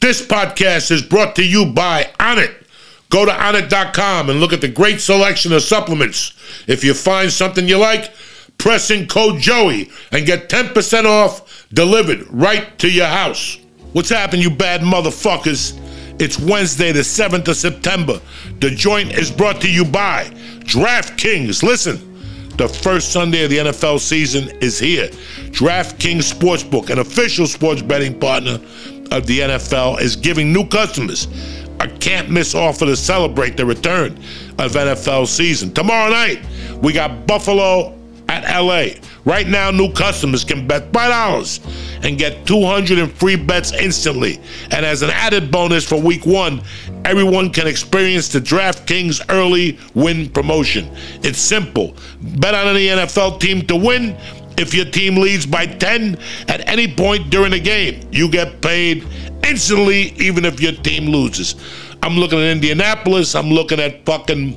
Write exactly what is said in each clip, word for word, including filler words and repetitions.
This podcast is brought to you by Onnit. Go to onnit dot com and look at the great selection of supplements. If you find something you like, press in code Joey and get ten percent off delivered right to your house. What's happening, you bad motherfuckers? It's Wednesday, the seventh of September. The joint is brought to you by DraftKings. Listen, the first Sunday of the N F L season is here. DraftKings Sportsbook, an official sports betting partner of the N F L, is giving new customers a can't-miss offer to celebrate the return of N F L season. Tomorrow night, we got Buffalo at L A. Right now, new customers can bet five dollars and get two hundred in free bets instantly. And as an added bonus for week one, everyone can experience the DraftKings early win promotion. It's simple. Bet on any N F L team to win. If your team leads by ten at any point during the game, you get paid instantly, even if your team loses. I'm looking at Indianapolis. I'm looking at fucking,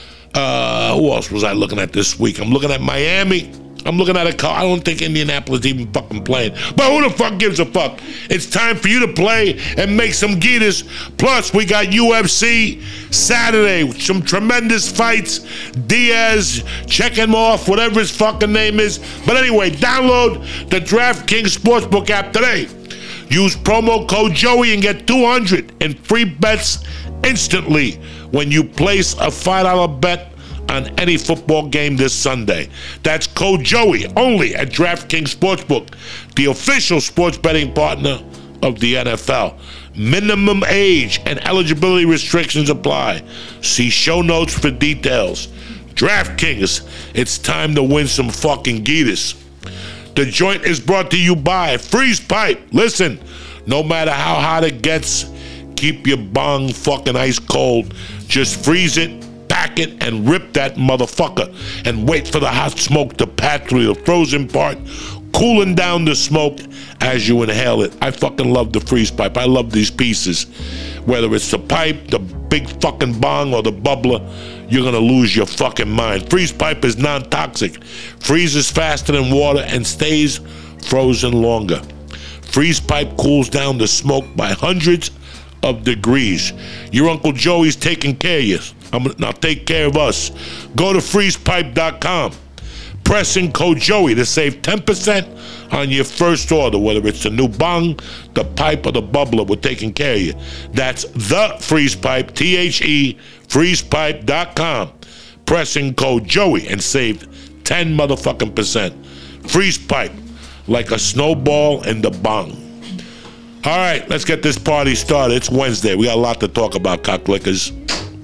uh, who else was I looking at this week? I'm looking at Miami. I'm looking at a car. I don't think Indianapolis even fucking playing. But who the fuck gives a fuck? It's time for you to play and make some geeters. Plus, we got U F C Saturday with some tremendous fights. Diaz, check him off, whatever his fucking name is. But anyway, download the DraftKings Sportsbook app today. Use promo code Joey and get two hundred in free bets instantly when you place a five dollar bet on any football game this Sunday. That's code Joey only at DraftKings Sportsbook, the official sports betting partner of the N F L. Minimum age and eligibility restrictions apply. See show notes for details. DraftKings, it's time to win some fucking geeters. The joint is brought to you by Freeze Pipe. Listen, no matter how hot it gets, keep your bong fucking ice cold. Just freeze it, pack it, and rip that motherfucker, and wait for the hot smoke to pass through the frozen part, cooling down the smoke as you inhale it. I fucking love the Freeze Pipe. I love these pieces. Whether it's the pipe, the big fucking bong, or the bubbler, you're gonna lose your fucking mind. Freeze Pipe is non-toxic, freezes faster than water, and stays frozen longer. Freeze Pipe cools down the smoke by hundreds of degrees. Your Uncle Joey's taking care of you. I'm, now take care of us. Go to freeze pipe dot com. Press in code Joey to save ten percent on your first order, whether it's the new bong, the pipe, or the bubbler. We're taking care of you. That's the Freeze Pipe, T H E, freeze pipe dot com. Press in code Joey and save ten motherfucking percent. Freeze Pipe, like a snowball in the bong. All right, let's get this party started. It's Wednesday. We got a lot to talk about, cocklickers.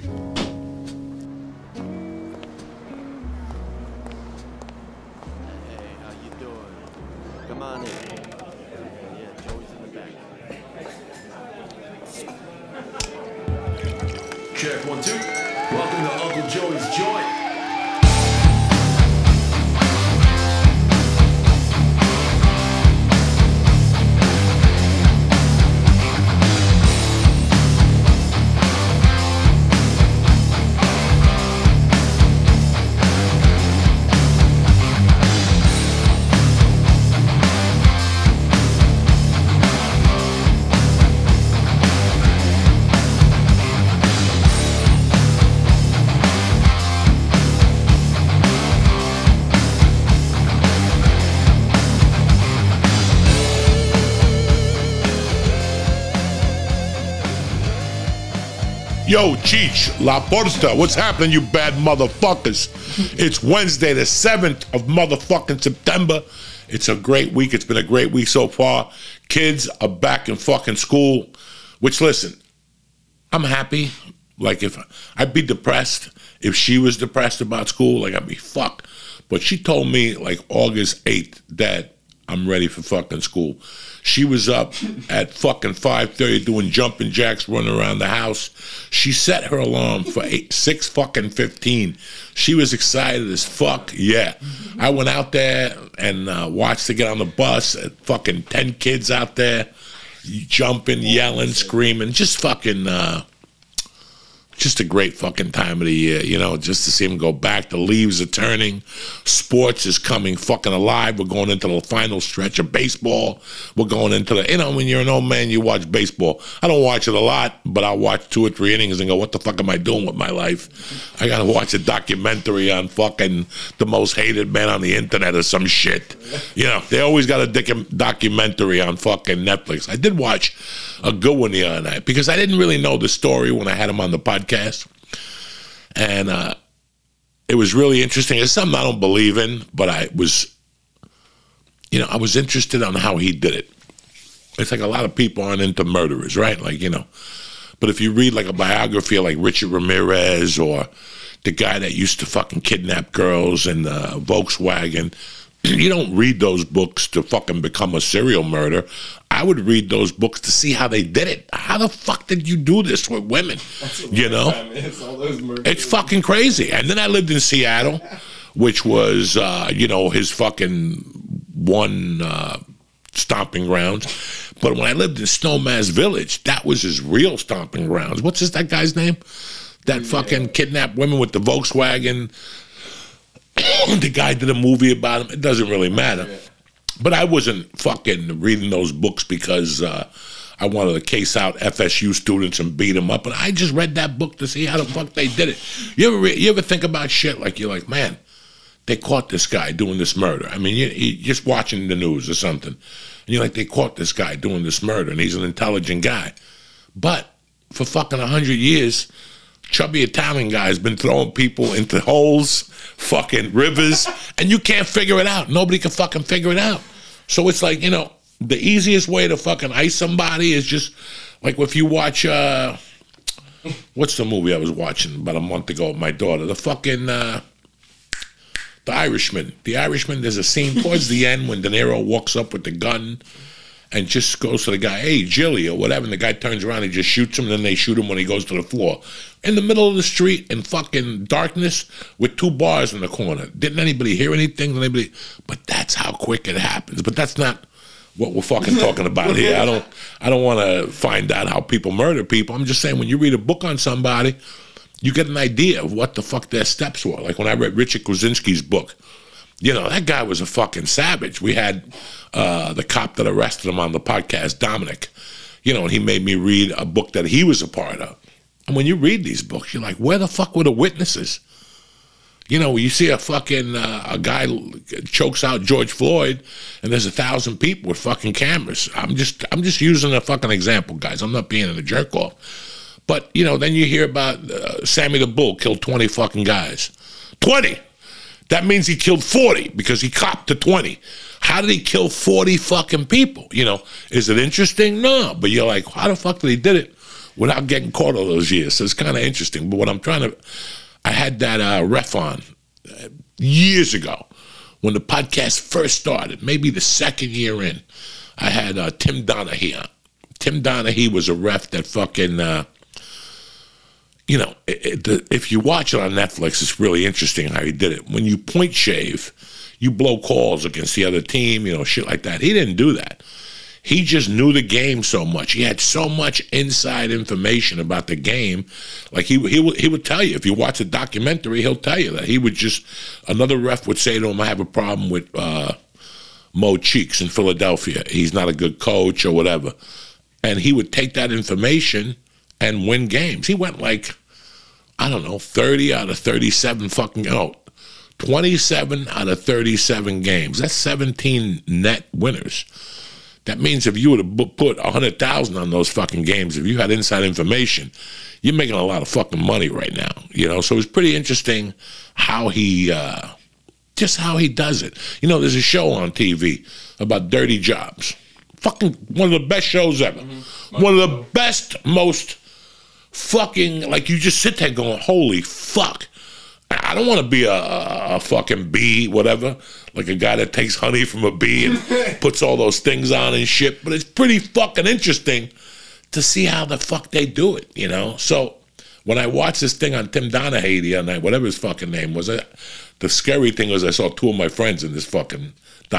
Check one, two. Welcome to Uncle Joey's Joint. Yo, Cheech, La Porta, what's happening, you bad motherfuckers? It's Wednesday, the seventh of motherfucking September. It's a great week. It's been a great week so far. Kids are back in fucking school, which, listen, I'm happy. Like, if I'd be depressed if she was depressed about school, like, I'd be fucked. But she told me, like, August eighth, Dad, I'm ready for fucking school. She was up at fucking five thirty doing jumping jacks, running around the house. She set her alarm for eight, six fucking fifteen. She was excited as fuck. Yeah. I went out there and uh, watched her get on the bus. Fucking ten kids out there jumping, yelling, screaming. Just fucking, uh, just a great fucking time of the year, you know, just to see him go back. The leaves are turning. Sports is coming fucking alive. We're going into the final stretch of baseball. We're going into the, you know, when you're an old man, you watch baseball. I don't watch it a lot, but I'll watch two or three innings and go, what the fuck am I doing with my life? I got to watch a documentary on fucking the most hated man on the internet or some shit. You know, they always got a dick documentary on fucking Netflix. I did watch a good one the other night because I didn't really know the story when I had him on the podcast. And uh, it was really interesting. It's something I don't believe in, but I was, you know, I was interested on how he did it. It's like a lot of people aren't into murderers, right? Like, you know, but if you read like a biography of like Richard Ramirez or the guy that used to fucking kidnap girls in the Volkswagen, you don't read those books to fucking become a serial murderer. I would read those books to see how they did it. How the fuck did you do this with women? You know? It's, all those it's fucking crazy. And then I lived in Seattle, which was, uh, you know, his fucking one uh, stomping grounds. But when I lived in Snowmass Village, that was his real stomping grounds. What's this, that guy's name? That fucking yeah. kidnapped women with the Volkswagen. The guy did a movie about him. It doesn't really matter. Yeah. But I wasn't fucking reading those books because uh, I wanted to case out F S U students and beat them up. And I just read that book to see how the fuck they did it. You ever re- you ever think about shit like you're like, man, they caught this guy doing this murder. I mean, you, you just watching the news or something. And you're like, they caught this guy doing this murder and he's an intelligent guy. But for fucking one hundred years, chubby Italian guy's been throwing people into holes, fucking rivers, and you can't figure it out. Nobody can fucking figure it out. So it's like, you know, the easiest way to fucking ice somebody is just, like if you watch, uh, what's the movie I was watching about a month ago with my daughter? The fucking, uh, The Irishman. The Irishman, there's a scene towards the end when De Niro walks up with the gun and just goes to the guy, hey, Jilly, or whatever, and the guy turns around and just shoots him, and then they shoot him when he goes to the floor. In the middle of the street, in fucking darkness, with two bars in the corner. Didn't anybody hear anything? Did anybody? But that's how quick it happens. But that's not what we're fucking talking about here. I don't I don't want to find out how people murder people. I'm just saying, when you read a book on somebody, you get an idea of what the fuck their steps were. Like when I read Richard Kosinski's book, you know, that guy was a fucking savage. We had uh, the cop that arrested him on the podcast, Dominic. You know, and he made me read a book that he was a part of. And when you read these books, you're like, where the fuck were the witnesses? You know, you see a fucking, uh, a guy chokes out George Floyd, and there's a thousand people with fucking cameras. I'm just, I'm just using a fucking example, guys. I'm not being a jerk off. But, you know, then you hear about uh, Sammy the Bull killed twenty fucking guys. twenty! That means he killed forty because he copped to twenty. How did he kill forty fucking people? You know, is it interesting? No. But you're like, how the fuck did he did it without getting caught all those years? So it's kind of interesting. But what I'm trying to, I had that uh, ref on uh, years ago when the podcast first started, maybe the second year in. I had uh, Tim Donaghy on. Tim Donaghy was a ref that fucking, uh, you know, it, it, the, if you watch it on Netflix, it's really interesting how he did it. When you point shave, you blow calls against the other team, you know, shit like that. He didn't do that. He just knew the game so much. He had so much inside information about the game. Like he he would he would tell you, if you watch a documentary, he'll tell you that he would just, another ref would say to him, I have a problem with uh, Mo Cheeks in Philadelphia. He's not a good coach or whatever. And he would take that information and win games. He went like, I don't know, thirty out of thirty-seven fucking, no, twenty-seven out of thirty-seven games. That's seventeen net winners. That means if you would have put one hundred thousand on those fucking games, if you had inside information, you're making a lot of fucking money right now, you know? So it's pretty interesting how he, uh, just how he does it. You know, there's a show on T V about dirty jobs. Fucking one of the best shows ever. Mm-hmm. One of the best, most fucking, like you just sit there going, holy fuck. I don't want to be a, a fucking bee, whatever, like a guy that takes honey from a bee and puts all those things on and shit, but it's pretty fucking interesting to see how the fuck they do it, you know? So when I watched this thing on Tim Donaghy the other night, whatever his fucking name was, I, the scary thing was I saw two of my friends in this fucking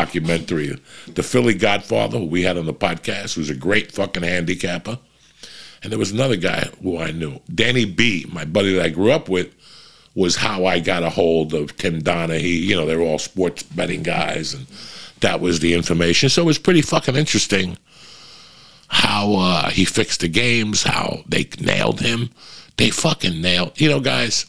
documentary. The Philly Godfather, who we had on the podcast, who's a great fucking handicapper, And there was another guy who I knew, Danny B, my buddy that I grew up with, was how I got a hold of Tim Donaghy. You know, they were all sports betting guys, and that was the information. So it was pretty fucking interesting how uh, he fixed the games, how they nailed him. They fucking nailed, you know, guys,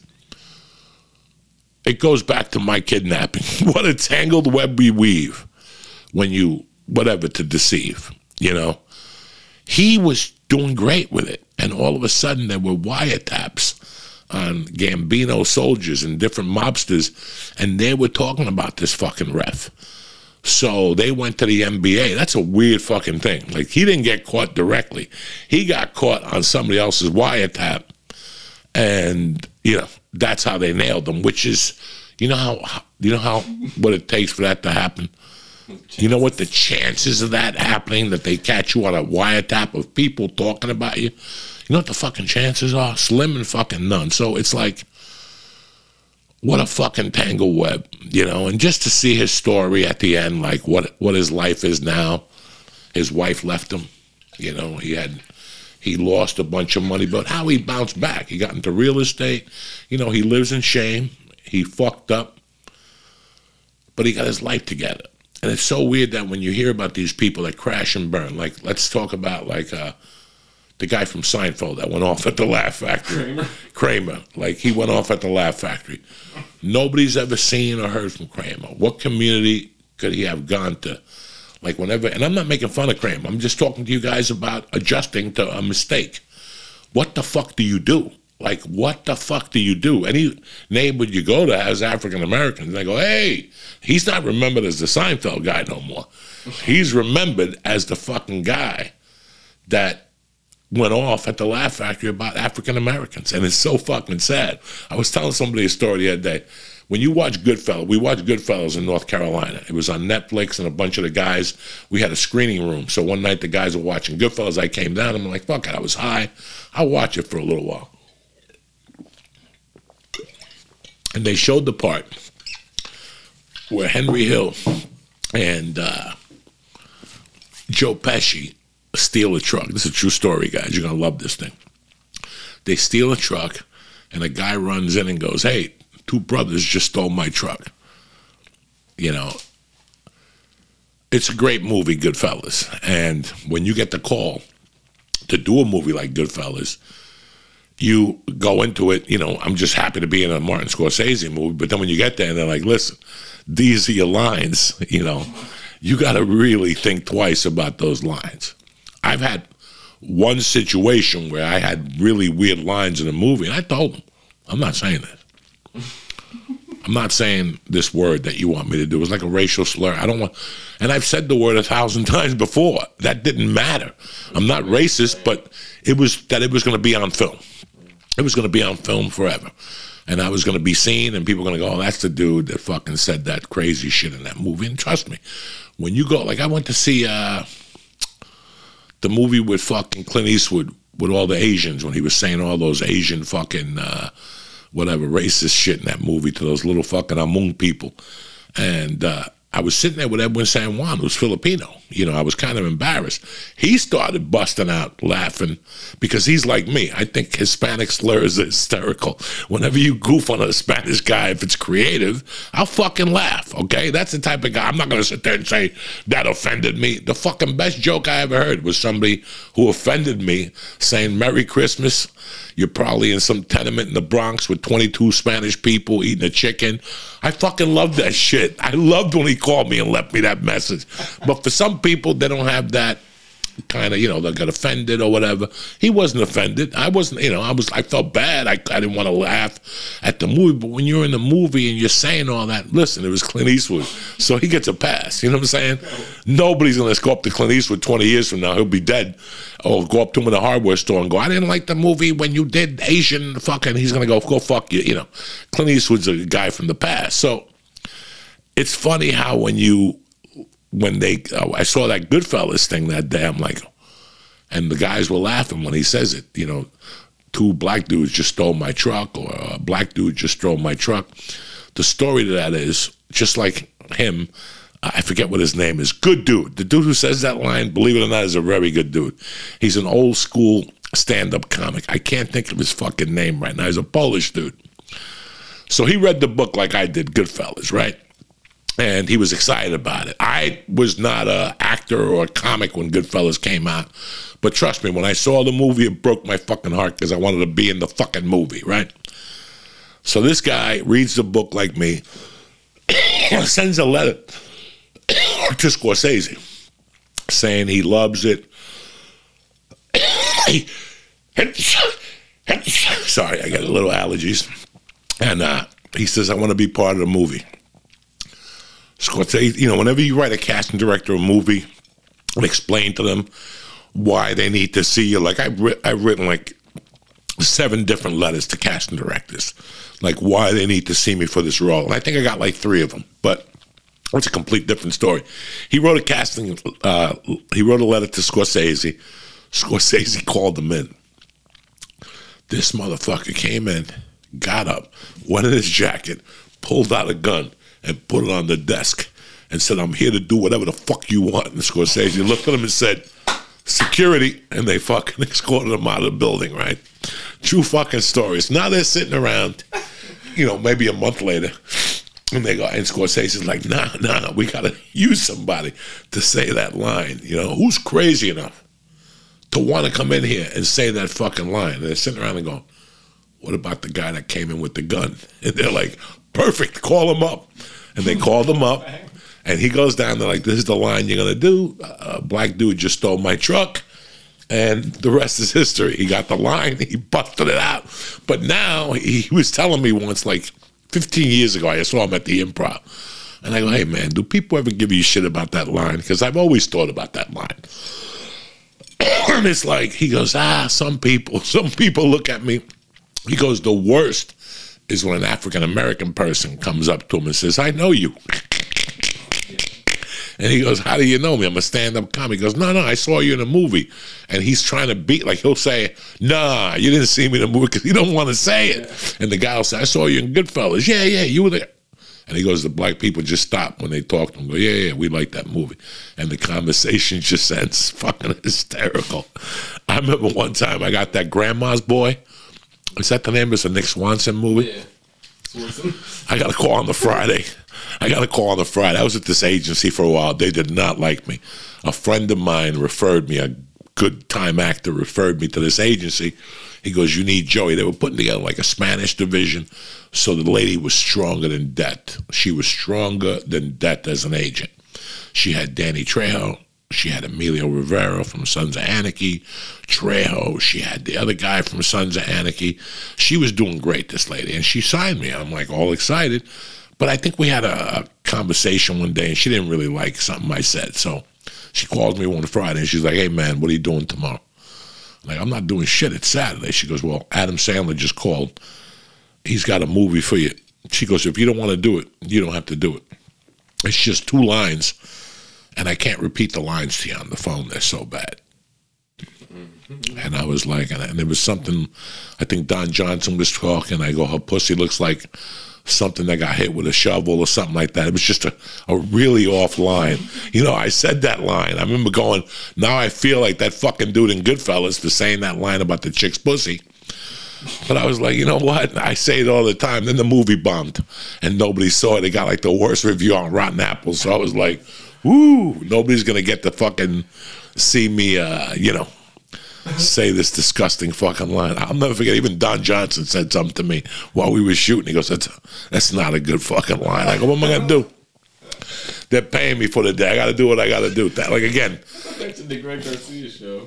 it goes back to my kidnapping. What a tangled web we weave when you, whatever, to deceive, you know. He was doing great with it, and all of a sudden there were wiretaps on Gambino soldiers and different mobsters, and they were talking about this fucking ref. So they went to the N B A. That's a weird fucking thing. Like, he didn't get caught directly. He got caught on somebody else's wiretap, and, you know, that's how they nailed him, which is, you know how, you know how, what it takes for that to happen? You know what the chances of that happening, that they catch you on a wiretap of people talking about you? You know what the fucking chances are? Slim and fucking none. So it's like, what a fucking tangle web, you know? And just to see his story at the end, like what what his life is now. His wife left him. You know, he had, he lost a bunch of money, but how he bounced back. He got into real estate. You know, he lives in shame. He fucked up, but he got his life together. And it's so weird that when you hear about these people that crash and burn, like, let's talk about, like, uh, the guy from Seinfeld that went off at the Laugh Factory. Kramer. Kramer. Like, he went off at the Laugh Factory. Nobody's ever seen or heard from Kramer. What community could he have gone to? Like, whenever, and I'm not making fun of Kramer. I'm just talking to you guys about adjusting to a mistake. What the fuck do you do? Like, what the fuck do you do? Any neighborhood you go to has African Americans. They go, hey, he's not remembered as the Seinfeld guy no more. He's remembered as the fucking guy that went off at the Laugh Factory about African Americans. And it's so fucking sad. I was telling somebody a story the other day. When you watch Goodfellas, we watched Goodfellas in North Carolina. It was on Netflix, and a bunch of the guys, we had a screening room. So one night the guys were watching Goodfellas. I came down, and I'm like, fuck it, I was high. I'll watch it for a little while. And they showed the part where Henry Hill and uh, Joe Pesci steal a truck. This is a true story, guys. You're going to love this thing. They steal a truck, and a guy runs in and goes, hey, two brothers just stole my truck. You know, it's a great movie, Goodfellas. And when you get the call to do a movie like Goodfellas, you go into it, you know, I'm just happy to be in a Martin Scorsese movie, but then when you get there and they're like, listen, these are your lines, you know, you got to really think twice about those lines. I've had one situation where I had really weird lines in a movie, and I told them, I'm not saying that. I'm not saying this word that you want me to do. It's like a racial slur. I don't want, and I've said the word a thousand times before. That didn't matter. I'm not racist, but it was that it was going to be on film. It was going to be on film forever. And I was going to be seen, and people were going to go, oh, that's the dude that fucking said that crazy shit in that movie. And trust me, when you go, like I went to see uh, the movie with fucking Clint Eastwood with all the Asians, when he was saying all those Asian fucking, uh, whatever, racist shit in that movie to those little fucking Hmong people. And uh, I was sitting there with Edwin San Juan, who's Filipino. You know, I was kind of embarrassed. He started busting out laughing because he's like me. I think Hispanic slurs are hysterical. Whenever you goof on a Spanish guy, if it's creative, I'll fucking laugh, okay? That's the type of guy. I'm not going to sit there and say, that offended me. The fucking best joke I ever heard was somebody who offended me saying, Merry Christmas. You're probably in some tenement in the Bronx with twenty-two Spanish people eating a chicken. I fucking love that shit. I loved when he called me and left me that message. But for some people, they don't have that kind of, you know, they got offended or whatever. He wasn't offended. I wasn't, you know, I was, I felt bad. I, I didn't want to laugh at the movie. But when you're in the movie and you're saying all that, listen, it was Clint Eastwood. So he gets a pass. You know what I'm saying? Nobody's going to go up to Clint Eastwood twenty years from now. He'll be dead. Or go up to him in a hardware store and go, I didn't like the movie when you did Asian fucking, he's going to go, go fuck you. You know, Clint Eastwood's a guy from the past. So it's funny how when you, when they, uh, I saw that Goodfellas thing that day, I'm like, and the guys were laughing when he says it, you know, two black dudes just stole my truck, or a black dude just stole my truck. The story to that is, just like him, I forget what his name is, good dude. The dude who says that line, believe it or not, is a very good dude. He's an old school stand-up comic. I can't think of his fucking name right now. He's a Polish dude. So he read the book like I did, Goodfellas, right? And he was excited about it. I was not an actor or a comic when Goodfellas came out. But trust me, when I saw the movie, it broke my fucking heart because I wanted to be in the fucking movie, right? So this guy reads the book like me, sends a letter to Scorsese saying he loves it. Sorry, I got a little allergies. And uh, he says, I want to be part of the movie. Scorsese, you know, whenever you write a casting director a movie and explain to them why they need to see you, like I've, writ- I've written like seven different letters to casting directors, like why they need to see me for this role. And I think I got like three of them, but it's a complete different story. He wrote a casting, uh, he wrote a letter to Scorsese. Scorsese called him in. This motherfucker came in, got up, went in his jacket, pulled out a gun, and put it on the desk and said, I'm here to do whatever the fuck you want. And Scorsese looked at him and said, security, and they fucking escorted him out of the building, right? True fucking stories. Now they're sitting around, you know, maybe a month later, and they go, and Scorsese's like, nah, nah, we gotta use somebody to say that line. You know, who's crazy enough to want to come in here and say that fucking line? And they're sitting around and going, what about the guy that came in with the gun? And they're like, perfect, call him up. And they called him up, and he goes down there like, this is the line you're going to do. A black dude just stole my truck, and the rest is history. He got the line, he busted it out. But now, he was telling me once, like fifteen years ago, I saw him at the Improv. And I go, hey, man, do people ever give you shit about that line? Because I've always thought about that line. And it's like, he goes, ah, some people, some people look at me. He goes, the worst is when an African-American person comes up to him and says, I know you. And he goes, how do you know me? I'm a stand-up comic. He goes, no, no, I saw you in a movie. And he's trying to beat, like he'll say, nah, you didn't see me in the movie because he don't want to say it. And the guy will say, I saw you in Goodfellas. Yeah, yeah, you were there. And he goes, the black people just stop when they talk to him. Go, yeah, yeah, we like that movie. And the conversation just ends fucking hysterical. I remember one time I got that Grandma's Boy. Is that the name? It's a Nick Swanson movie? Yeah. Swanson. I got a call on the Friday. I got a call on the Friday. I was at this agency for a while. They did not like me. A friend of mine referred me, a good time actor referred me to this agency. He goes, you need Joey. They were putting together like a Spanish division. So the lady was stronger than Det. She was stronger than Det as an agent. She had Danny Trejo. She had Emilio Rivera from Sons of Anarchy, Trejo. She had the other guy from Sons of Anarchy. She was doing great, this lady, and she signed me. I'm like all excited. But I think we had a, a conversation one day, and she didn't really like something I said. So she called me one Friday, and she's like, hey, man, what are you doing tomorrow? I'm like, I'm not doing shit. It's Saturday. She goes, well, Adam Sandler just called. He's got a movie for you. She goes, if you don't want to do it, you don't have to do it. It's just two lines. And I can't repeat the lines to you on the phone. They're so bad. Mm-hmm. And I was like, and, and there was something, I think Don Johnson was talking. I go, her pussy looks like something that got hit with a shovel or something like that. It was just a, a really off line. You know, I said that line. I remember going, now I feel like that fucking dude in Goodfellas for saying that line about the chick's pussy. But I was like, you know what? I say it all the time. Then the movie bombed, and nobody saw it. It got like the worst review on Rotten Apples. So I was like, woo, nobody's going to get to fucking see me, uh, you know, say this disgusting fucking line. I'll never forget, even Don Johnson said something to me while we were shooting. He goes, that's, that's not a good fucking line. I go, what am I going to do? They're paying me for the day. I got to do what I got to do. That, like, again. Back to the Greg Garcia show.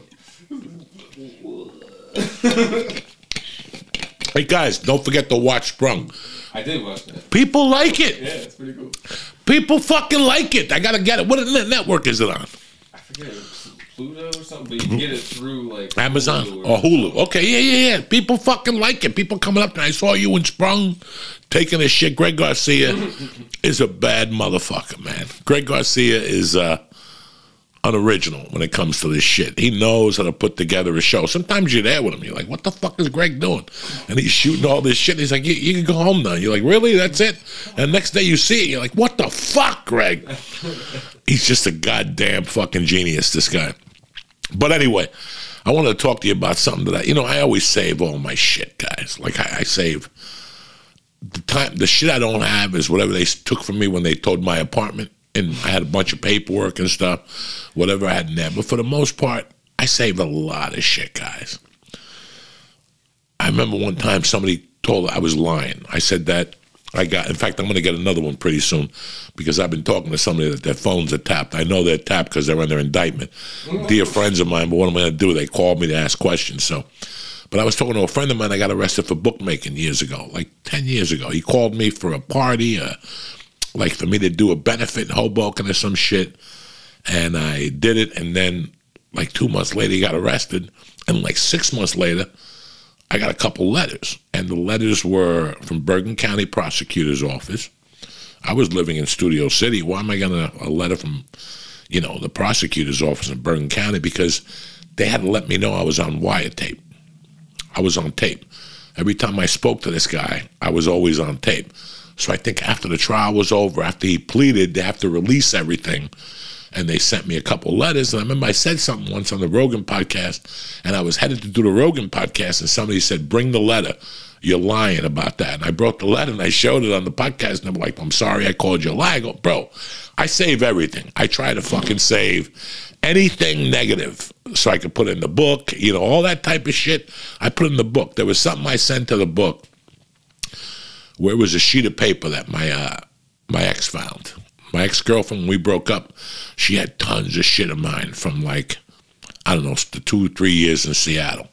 Hey, guys, don't forget to watch Sprung. I did watch that. People like it. Yeah, it's pretty cool. People fucking like it. I got to get it. What network is it on? I forget. Pluto or something, but you can get it through, like, Amazon Hulu or Hulu. Okay, yeah, yeah, yeah. People fucking like it. People coming up and I saw you in Sprung taking a shit. Greg Garcia is a bad motherfucker, man. Greg Garcia is uh, unoriginal when it comes to this shit. He knows how to put together a show. Sometimes you're there with him. You're like, what the fuck is Greg doing? And he's shooting all this shit. He's like, you, you can go home now. You're like, really? That's it? And next day you see it. You're like, what the fuck, Greg? He's just a goddamn fucking genius, this guy. But anyway, I wanted to talk to you about something that I, you know, I always save all my shit, guys. Like I, I save the time, the shit I don't have is whatever they took from me when they towed my apartment, and I had a bunch of paperwork and stuff, whatever I had in there. But for the most part, I save a lot of shit, guys. I remember one time somebody told I was lying. I said that I got, in fact, I'm going to get another one pretty soon because I've been talking to somebody that their phones are tapped. I know they're tapped because they're under indictment. Dear friends of mine, but what am I going to do? They called me to ask questions. So, but I was talking to a friend of mine. I got arrested for bookmaking years ago, like ten years ago. He called me for a party, uh, like for me to do a benefit in Hoboken or some shit. And I did it. And then like two months later, he got arrested. And like six months later, I got a couple letters, and the letters were from Bergen County Prosecutor's Office. I was living in Studio City. Why am I going to a letter from, you know, the prosecutor's office in Bergen County? Because they had to let me know I was on wiretape. I was on tape. Every time I spoke to this guy, I was always on tape. So I think after the trial was over, after he pleaded, they have to release everything. And they sent me a couple letters. And I remember I said something once on the Rogan podcast, and I was headed to do the Rogan podcast, and somebody said, bring the letter. You're lying about that. And I brought the letter, and I showed it on the podcast, and I'm like, I'm sorry I called you a lie. I go, bro, I save everything. I try to fucking save anything negative so I could put in the book, you know, all that type of shit. I put in the book. There was something I sent to the book where it was a sheet of paper that my uh, my ex found. My ex-girlfriend, when we broke up, she had tons of shit of mine from like, I don't know, the two, three years in Seattle.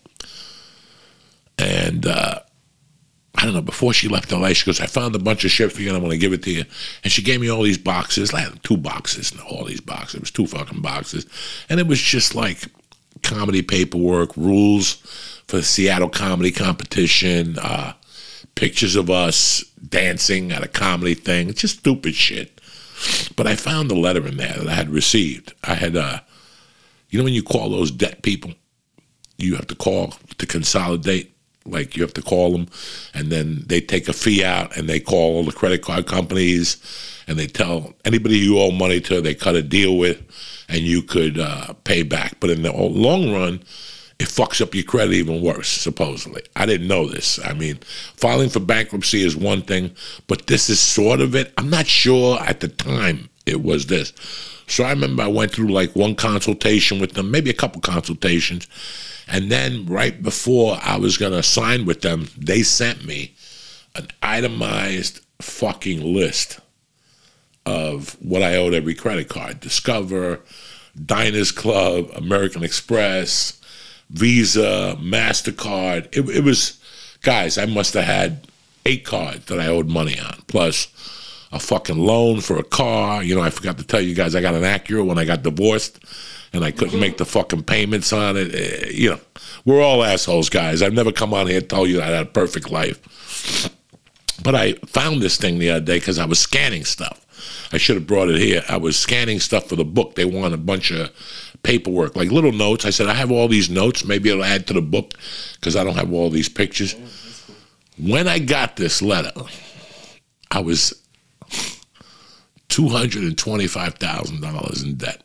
And uh, I don't know, before she left L A, she goes, I found a bunch of shit for you and I want to give it to you. And she gave me all these boxes, like two boxes, no, all these boxes. It was two fucking boxes. And it was just like comedy paperwork, rules for the Seattle comedy competition, uh, pictures of us dancing at a comedy thing, just stupid shit. But I found a letter in there that I had received. I had, uh, you know when you call those debt people, you have to call to consolidate, like you have to call them, and then they take a fee out, and they call all the credit card companies, and they tell anybody you owe money to, they cut a deal with, and you could uh, pay back. But in the long run, it fucks up your credit even worse, supposedly. I didn't know this. I mean, filing for bankruptcy is one thing, but this is sort of it. I'm not sure at the time it was this. So I remember I went through like one consultation with them, maybe a couple consultations, and then right before I was going to sign with them, they sent me an itemized fucking list of what I owed every credit card. Discover, Diners Club, American Express, Visa, MasterCard. It, it was, guys, I must have had eight cards that I owed money on, plus a fucking loan for a car. You know, I forgot to tell you guys, I got an Acura when I got divorced, and I couldn't make the fucking payments on it. Uh, you know, we're all assholes, guys. I've never come on here and told you that I had a perfect life. But I found this thing the other day because I was scanning stuff. I should have brought it here. I was scanning stuff for the book. They wanted a bunch of paperwork, like little notes. I said, I have all these notes. Maybe it'll add to the book because I don't have all these pictures. When I got this letter, I was two hundred twenty-five thousand dollars in debt.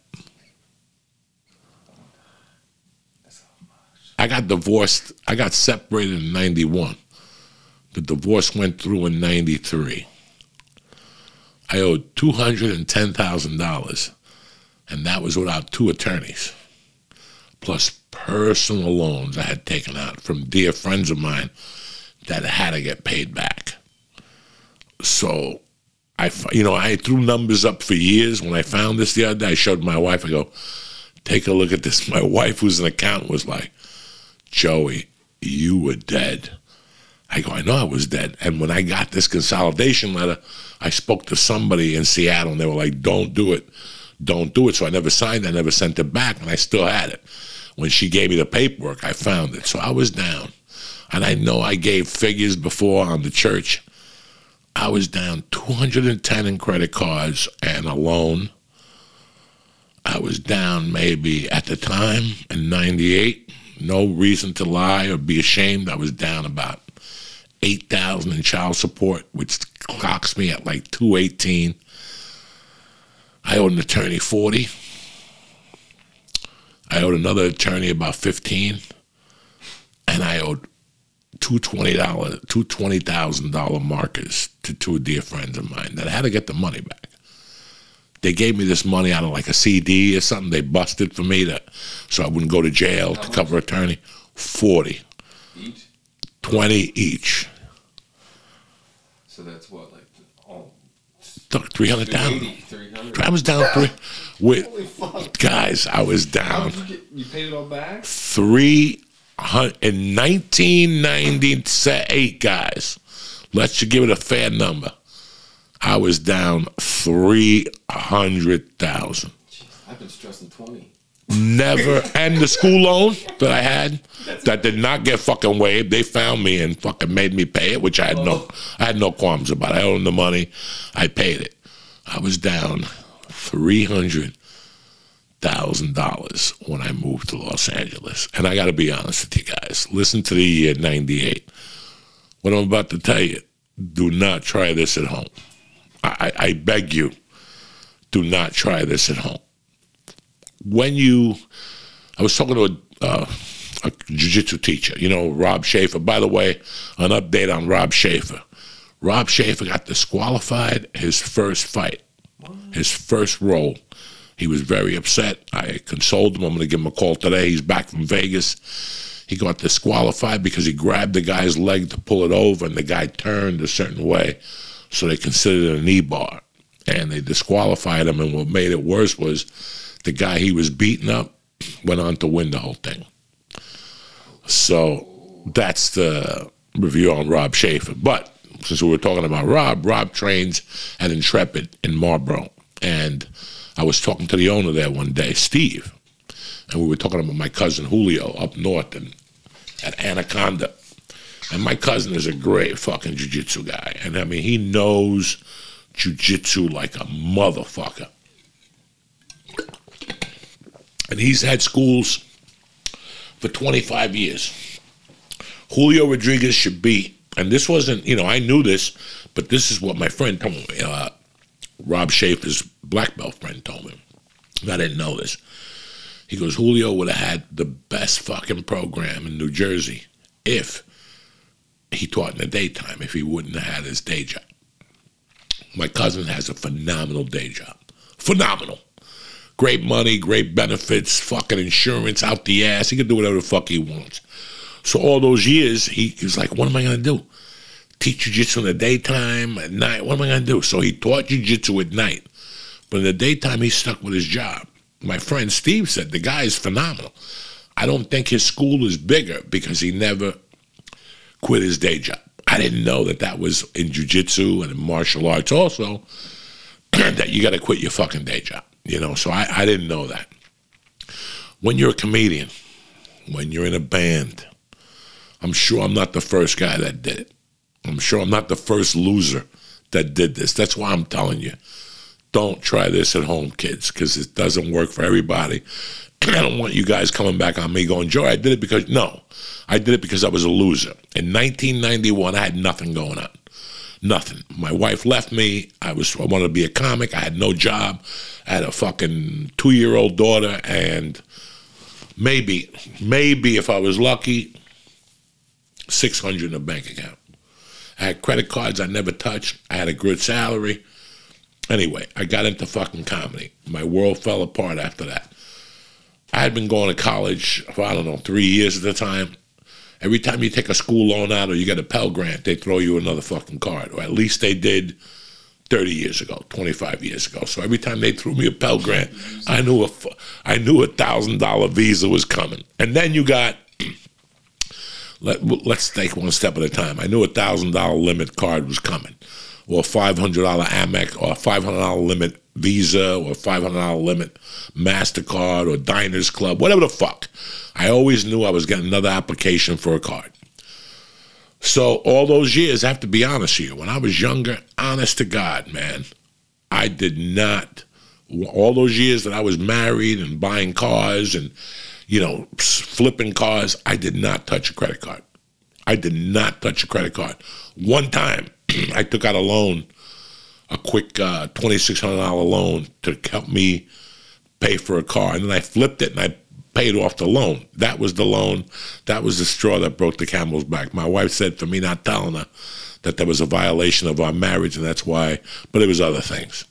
I got divorced. I got separated in ninety-one. The divorce went through in ninety-three. I owed two hundred ten thousand dollars, and that was without two attorneys, plus personal loans I had taken out from dear friends of mine that had to get paid back. So, I, you know, I threw numbers up for years. When I found this the other day, I showed my wife. I go, take a look at this. My wife, who's an accountant, was like, Joey, you were dead. I go, I know I was dead. And when I got this consolidation letter, I spoke to somebody in Seattle, and they were like, don't do it. Don't do it. So I never signed it. I never sent it back, and I still had it. When she gave me the paperwork, I found it. So I was down. And I know I gave figures before on the church. I was down two hundred ten in credit cards and a loan. I was down maybe at the time in ninety-eight. No reason to lie or be ashamed. I was down about eight thousand in child support, which clocks me at like two eighteen. I owed an attorney forty. I owed another attorney about fifteen, and I owed two twenty dollars, two twenty thousand dollar markers to two dear friends of mine that I had to get the money back. They gave me this money out of like a C D or something. They busted for me to, so I wouldn't go to jail. How to much? Cover attorney. Forty. Each? Twenty each. So that's what, like, all three hundred down. three hundred. I was down three. With, Holy fuck. Guys, I was How down. did you get, you paid it all back? Three hundred in nineteen ninety-eight, guys. Let's just give it a fair number. I was down three hundred thousand. I've been stressing twenty. Never, and the school loan that I had that did not get fucking waived. They found me and fucking made me pay it, which I had no, I had no qualms about. I owned the money, I paid it. I was down three hundred thousand dollars when I moved to Los Angeles, and I got to be honest with you guys. Listen to the year ninety-eight. What I'm about to tell you, do not try this at home. I, I beg you, do not try this at home. When you, I was talking to a, uh, a jiu-jitsu teacher, you know, Rob Schaefer. By the way, an update on Rob Schaefer. Rob Schaefer got disqualified his first fight, his first roll. He was very upset. I consoled him. I'm going to give him a call today. He's back from Vegas. He got disqualified because he grabbed the guy's leg to pull it over, and the guy turned a certain way, so they considered it a knee bar, and they disqualified him. And what made it worse was the guy he was beating up went on to win the whole thing. So that's the review on Rob Schaefer. But since we were talking about Rob, Rob trains at Intrepid in Marlboro. And I was talking to the owner there one day, Steve, and we were talking about my cousin Julio up north and at Anaconda. And my cousin is a great fucking jiu-jitsu guy. And I mean, he knows jiu-jitsu like a motherfucker. And he's had schools for twenty-five years. Julio Rodriguez should be, and this wasn't, you know, I knew this, but this is what my friend told me. Uh, Rob Schaefer's black belt friend told me. I didn't know this. He goes, Julio would have had the best fucking program in New Jersey if he taught in the daytime, if he wouldn't have had his day job. My cousin has a phenomenal day job. Phenomenal. Great money, great benefits, fucking insurance out the ass. He can do whatever the fuck he wants. So all those years, he, he was like, what am I going to do? Teach jiu-jitsu in the daytime, at night? What am I going to do? So he taught jiu-jitsu at night. But in the daytime, he stuck with his job. My friend Steve said, the guy is phenomenal. I don't think his school is bigger because he never quit his day job. I didn't know that that was in jiu-jitsu and in martial arts also, that you got to quit your fucking day job. You know, so I, I didn't know that. When you're a comedian, when you're in a band, I'm sure I'm not the first guy that did it. I'm sure I'm not the first loser that did this. That's why I'm telling you, don't try this at home, kids, because it doesn't work for everybody. I don't want you guys coming back on me going, Joe, I did it because, no. I did it because I was a loser. In nineteen ninety-one, I had nothing going on. Nothing. My wife left me. I was I wanted to be a comic. I had no job. I had a fucking two-year-old daughter, and maybe, maybe if I was lucky, six hundred in a bank account. I had credit cards I never touched. I had a good salary. Anyway, I got into fucking comedy. My world fell apart after that. I had been going to college for, I don't know, three years at the time. Every time you take a school loan out or you get a Pell Grant, they throw you another fucking card. Or at least they did thirty years ago, twenty-five years ago. So every time they threw me a Pell Grant, I knew a, I knew a one thousand dollar visa was coming. And then you got, let, let's take one step at a time. I knew a one thousand dollar limit card was coming. Or a five hundred dollar Amex, or a five hundred dollar limit Visa, or a five hundred dollar limit MasterCard, or Diners Club, whatever the fuck. I always knew I was getting another application for a card. So all those years, I have to be honest with you, when I was younger, honest to God, man, I did not, all those years that I was married and buying cars and, you know, flipping cars, I did not touch a credit card. I did not touch a credit card. One time, I took out a loan, a quick uh, twenty-six hundred dollar loan to help me pay for a car. And then I flipped it and I paid off the loan. That was the loan. That was the straw that broke the camel's back. My wife said for me not telling her that there was a violation of our marriage, and that's why, but it was other things.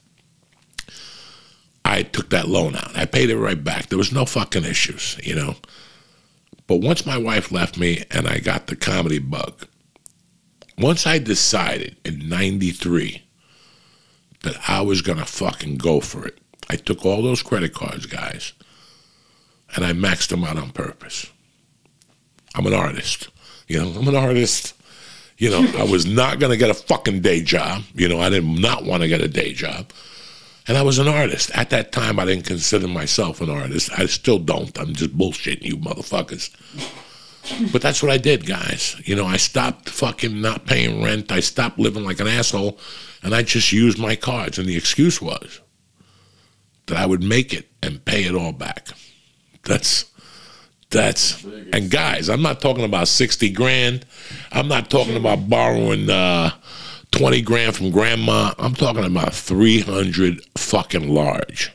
I took that loan out. I paid it right back. There was no fucking issues, you know. But once my wife left me and I got the comedy bug, once I decided in ninety-three that I was going to fucking go for it, I took all those credit cards, guys, and I maxed them out on purpose. I'm an artist. You know, I'm an artist. You know, I was not going to get a fucking day job. You know, I did not want to get a day job. And I was an artist. At that time, I didn't consider myself an artist. I still don't. I'm just bullshitting you motherfuckers. But that's what I did, guys. You know, I stopped fucking not paying rent. I stopped living like an asshole. And I just used my cards. And the excuse was that I would make it and pay it all back. That's, that's, and guys, I'm not talking about sixty grand. I'm not talking about borrowing uh, twenty grand from grandma. I'm talking about three hundred fucking large.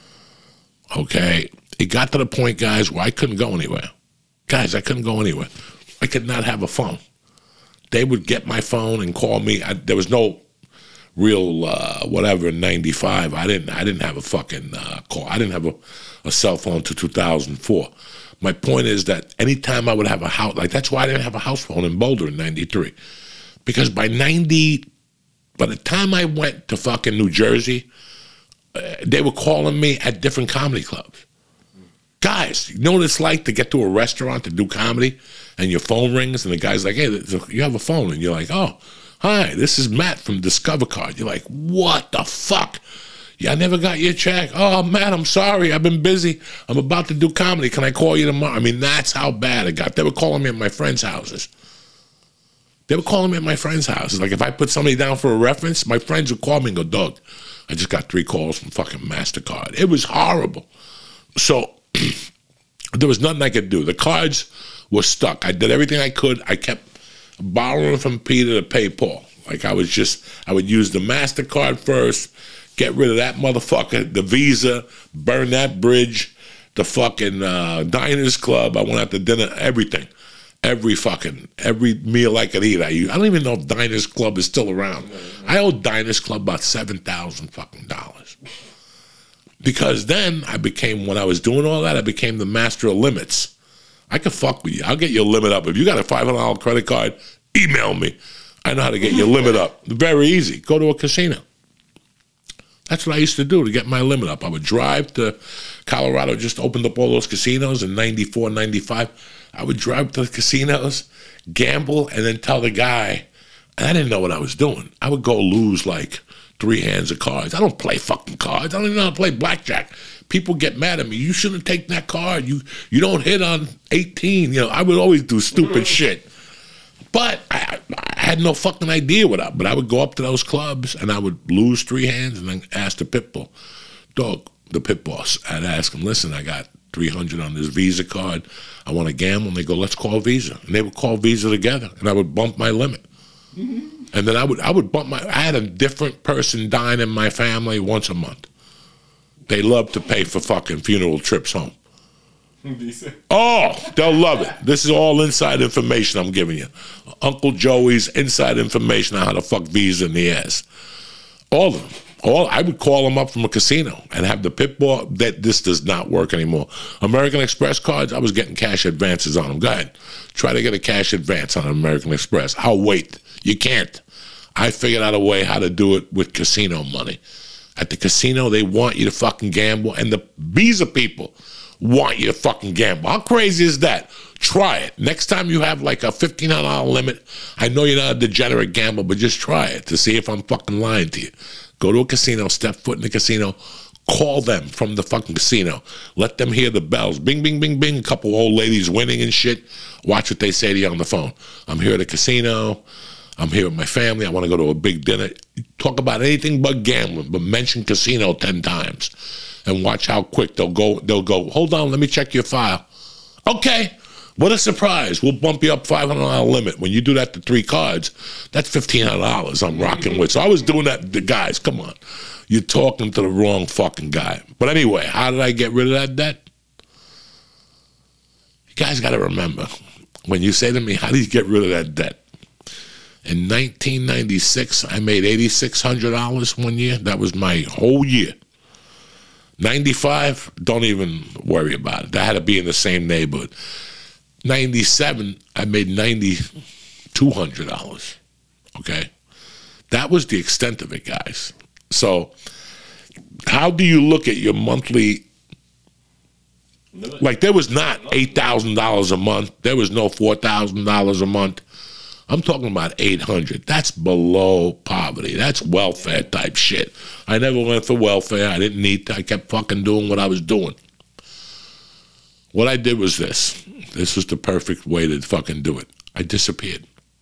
Okay? It got to the point, guys, where I couldn't go anywhere. Guys, I couldn't go anywhere. I could not have a phone. They would get my phone and call me. I, there was no real uh, whatever in ninety-five. I didn't I didn't have a fucking uh, call. I didn't have a, a cell phone until two thousand four. My point is that anytime I would have a house, like that's why I didn't have a house phone in Boulder in ninety-three. Because by ninety, by the time I went to fucking New Jersey, uh, they were calling me at different comedy clubs. Guys, you know what it's like to get to a restaurant to do comedy and your phone rings and the guy's like, hey, you have a phone. And you're like, oh, hi, this is Matt from Discover Card. You're like, what the fuck? Yeah, I never got your check. Oh, Matt, I'm sorry. I've been busy. I'm about to do comedy. Can I call you tomorrow? I mean, that's how bad it got. They were calling me at my friends' houses. They were calling me at my friends' houses. Like if I put somebody down for a reference, my friends would call me and go, Doug, I just got three calls from fucking MasterCard. It was horrible. So there was nothing I could do. The cards were stuck. I did everything I could. I kept borrowing from Peter to pay Paul. Like I was just, I would use the MasterCard first, get rid of that motherfucker, the Visa, burn that bridge, the fucking uh, Diners Club. I went out to dinner, everything. Every fucking, every meal I could eat, I use. I don't even know if Diners Club is still around. I owe Diners Club about seven thousand fucking dollars. Because then I became, when I was doing all that, I became the master of limits. I can fuck with you. I'll get your limit up. If you got a five hundred dollars credit card, email me. I know how to get your limit up. Very easy. Go to a casino. That's what I used to do to get my limit up. I would drive to Colorado, just opened up all those casinos in ninety-four, ninety-five. I would drive to the casinos, gamble, and then tell the guy, and I didn't know what I was doing. I would go lose like three hands of cards. I don't play fucking cards. I don't even know how to play blackjack. People get mad at me. You shouldn't take that card. You you don't hit on eighteen. You know, I would always do stupid shit. But I, I had no fucking idea what I, but I would go up to those clubs and I would lose three hands and then ask the pit bull, dog, the pit boss. I'd ask him, listen, I got three hundred on this Visa card. I want to gamble. And they go, let's call Visa. And they would call Visa together and I would bump my limit. Mm-hmm. And then I would I would bump my, I had a different person dine in my family once a month. They love to pay for fucking funeral trips home. Oh, they'll love it. This is all inside information I'm giving you. Uncle Joey's inside information on how to fuck Visa in the ass. All of them. All I would call them up from a casino and have the pit ball. That this does not work anymore. American Express cards, I was getting cash advances on them. Go ahead. Try to get a cash advance on American Express. I'll wait. You can't. I figured out a way how to do it with casino money. At the casino, they want you to fucking gamble, and the Visa people want you to fucking gamble. How crazy is that? Try it. Next time you have like a fifteen hundred dollars limit, I know you're not a degenerate gambler, but just try it to see if I'm fucking lying to you. Go to a casino, step foot in the casino, call them from the fucking casino. Let them hear the bells. Bing, bing, bing, bing. A couple old ladies winning and shit. Watch what they say to you on the phone. I'm here at the casino. I'm here with my family. I want to go to a big dinner. Talk about anything but gambling, but mention casino ten times. And watch how quick they'll go. They'll go, hold on, let me check your file. Okay, what a surprise. We'll bump you up five hundred dollars limit. When you do that to three cards, that's fifteen hundred dollars I'm rocking with. So I was doing that to guys. Come on. You're talking to the wrong fucking guy. But anyway, how did I get rid of that debt? guys got to remember, when you say to me, how do you get rid of that debt? In nineteen ninety-six, I made eight thousand six hundred dollars one year. That was my whole year. ninety-five, don't even worry about it. That had to be in the same neighborhood. ninety-seven, I made nine thousand two hundred dollars. Okay? That was the extent of it, guys. So, how do you look at your monthly? Like, there was not eight thousand dollars a month. There was no four thousand dollars a month. I'm talking about eight hundred dollars. That's below poverty. That's welfare type shit. I never went for welfare. I didn't need to. I kept fucking doing what I was doing. What I did was this. This was the perfect way to fucking do it. I disappeared.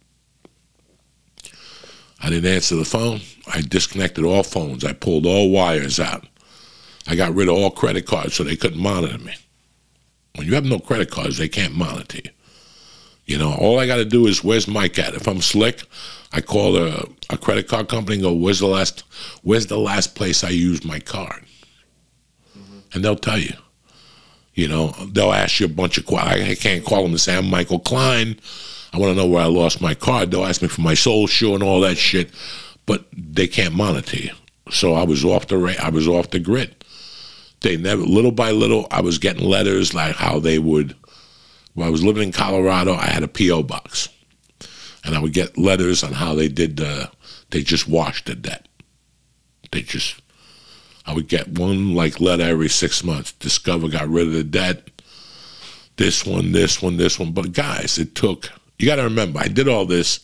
I didn't answer the phone. I disconnected all phones. I pulled all wires out. I got rid of all credit cards so they couldn't monitor me. When you have no credit cards, they can't monitor you. You know, all I got to do is, where's Mike at? If I'm slick, I call a, a credit card company and go, where's the last where's the last place I used my card? Mm-hmm. And they'll tell you. You know, they'll ask you a bunch of questions. I can't call them and say, I'm Michael Klein. I want to know where I lost my card. They'll ask me for my social and all that shit. But they can't monitor you. So I was off the ra- I was off the grid. They never, little by little, I was getting letters like how they would. When I was living in Colorado, I had a P O box, and I would get letters on how they did. Uh, they just washed the debt. They just. I would get one like letter every six months. Discover got rid of the debt. This one, this one, this one. But guys, it took. You got to remember, I did all this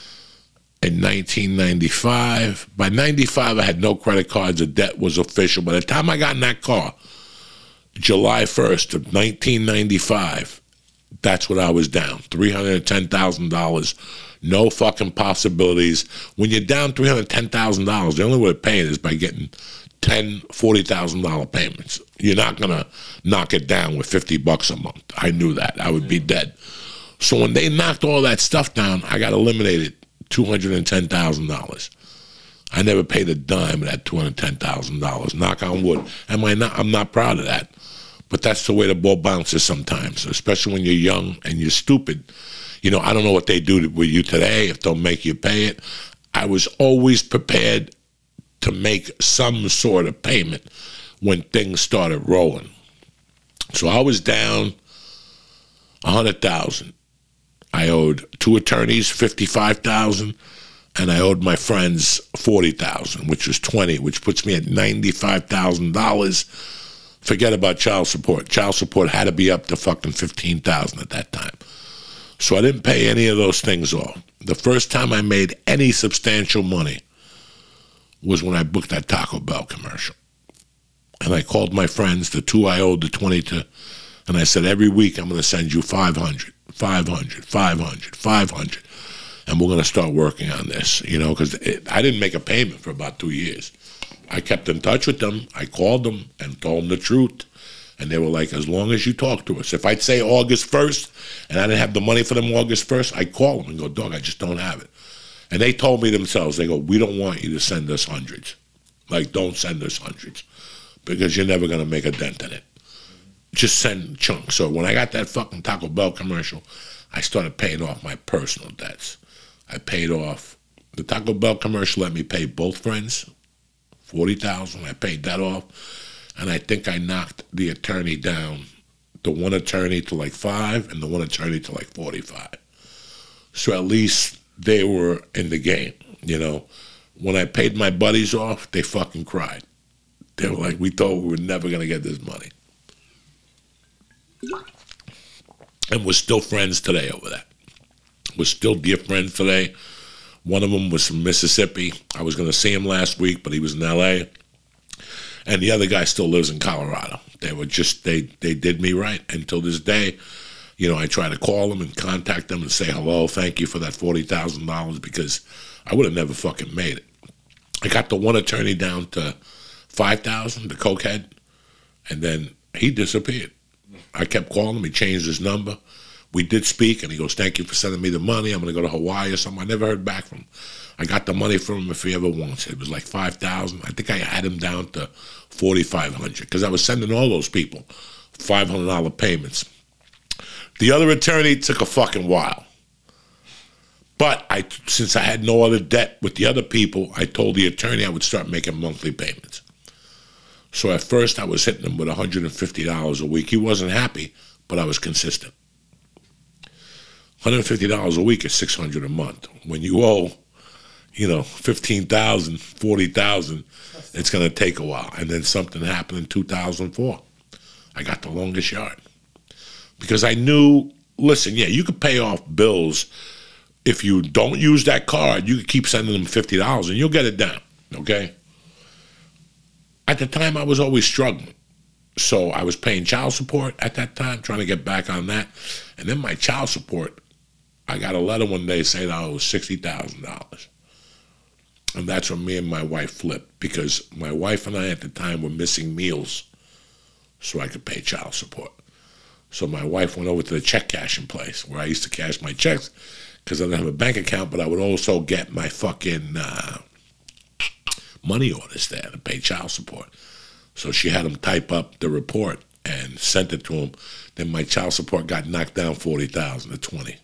in nineteen ninety-five. By ninety-five, I had no credit cards. The debt was official. By the time I got in that car, July first of nineteen ninety-five, that's what I was down. three hundred ten thousand dollars. No fucking possibilities. When you're down three hundred ten thousand dollars, the only way to pay it is by getting ten, forty thousand dollars payments. You're not going to knock it down with fifty bucks a month. I knew that. I would be dead. So when they knocked all that stuff down, I got eliminated two hundred ten thousand dollars. I never paid a dime of that two hundred ten thousand dollars. Knock on wood. Am I not? I'm not proud of that. But that's the way the ball bounces sometimes, especially when you're young and you're stupid. You know, I don't know what they do with you today, if they'll make you pay it. I was always prepared to make some sort of payment when things started rolling. So I was down one hundred thousand dollars. I owed two attorneys fifty-five thousand dollars, and I owed my friends forty thousand dollars, which was twenty, which puts me at ninety-five thousand dollars. Forget about child support. Child support had to be up to fucking fifteen thousand dollars at that time. So I didn't pay any of those things off. The first time I made any substantial money was when I booked that Taco Bell commercial. And I called my friends, the two I owed the twenty to, and I said, every week I'm going to send you five hundred, five hundred, five hundred, five hundred, and we're going to start working on this, you know, because I didn't make a payment for about two years. I kept in touch with them. I called them and told them the truth. And they were like, as long as you talk to us. If I'd say August first and I didn't have the money for them August first, I'd call them and go, dog, I just don't have it. And they told me themselves, they go, we don't want you to send us hundreds. Like, don't send us hundreds because you're never going to make a dent in it. Just send chunks. So when I got that fucking Taco Bell commercial, I started paying off my personal debts. I paid off, the Taco Bell commercial let me pay both friends, forty thousand dollars. I paid that off. And I think I knocked the attorney down, the one attorney to like five and the one attorney to like forty-five. So at least they were in the game, you know. When I paid my buddies off, they fucking cried. They were like, we thought we were never going to get this money. And we're still friends today over that. We're still dear friends today. One of them was from Mississippi. I was going to see him last week, but he was in L A And the other guy still lives in Colorado. They were just, they, they did me right. Until this day, you know, I try to call them and contact them and say hello, thank you for that forty thousand dollars because I would have never fucking made it. I got the one attorney down to five thousand dollars, the cokehead, and then he disappeared. I kept calling him. He changed his number. We did speak, and he goes, thank you for sending me the money. I'm going to go to Hawaii or something. I never heard back from him. I got the money from him if he ever wants it. It was like five thousand dollars. I think I had him down to forty-five hundred dollars because I was sending all those people five hundred dollars payments. The other attorney took a fucking while. But I, since I had no other debt with the other people, I told the attorney I would start making monthly payments. So at first I was hitting him with one hundred fifty dollars a week. He wasn't happy, but I was consistent. one hundred fifty dollars a week is six hundred dollars a month. When you owe, you know, fifteen thousand dollars, forty thousand dollars, it's going to take a while. And then something happened in two thousand four. I got the longest yard. Because I knew, listen, yeah, you could pay off bills. If you don't use that card, you can keep sending them fifty dollars and you'll get it down, okay? At the time, I was always struggling. So I was paying child support at that time, trying to get back on that. And then my child support, I got a letter one day saying I owed sixty thousand dollars. And that's when me and my wife flipped, because my wife and I at the time were missing meals so I could pay child support. So my wife went over to the check cashing place where I used to cash my checks, because I didn't have a bank account, but I would also get my fucking uh, money orders there to pay child support. So she had them type up the report and sent it to him. Then my child support got knocked down forty thousand to twenty.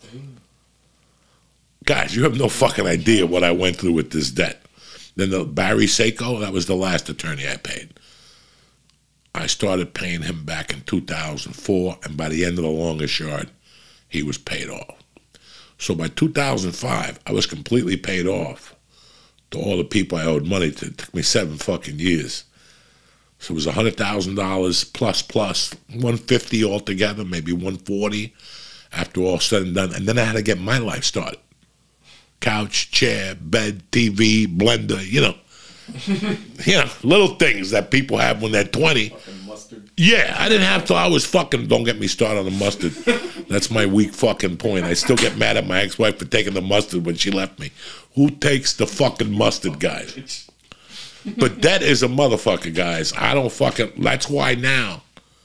Guys, you have no fucking idea what I went through with this debt. Then the Barry Seiko, that was the last attorney I paid. I started paying him back in two thousand four, and by the end of the longest yard, he was paid off. So by two thousand five, I was completely paid off to all the people I owed money to. It took me seven fucking years. So it was one hundred thousand dollars plus plus, one hundred fifty thousand dollars altogether, maybe one hundred forty thousand dollars after all said and done. And then I had to get my life started. Couch, chair, bed, T V, blender, you know. You know, little things that people have when they're twenty. Fucking mustard. Yeah, I didn't have to. I was fucking, don't get me started on the mustard. That's my weak fucking point. I still get mad at my ex-wife for taking the mustard when she left me. Who takes the fucking mustard, guys? But that is a motherfucker, guys. I don't fucking, that's why now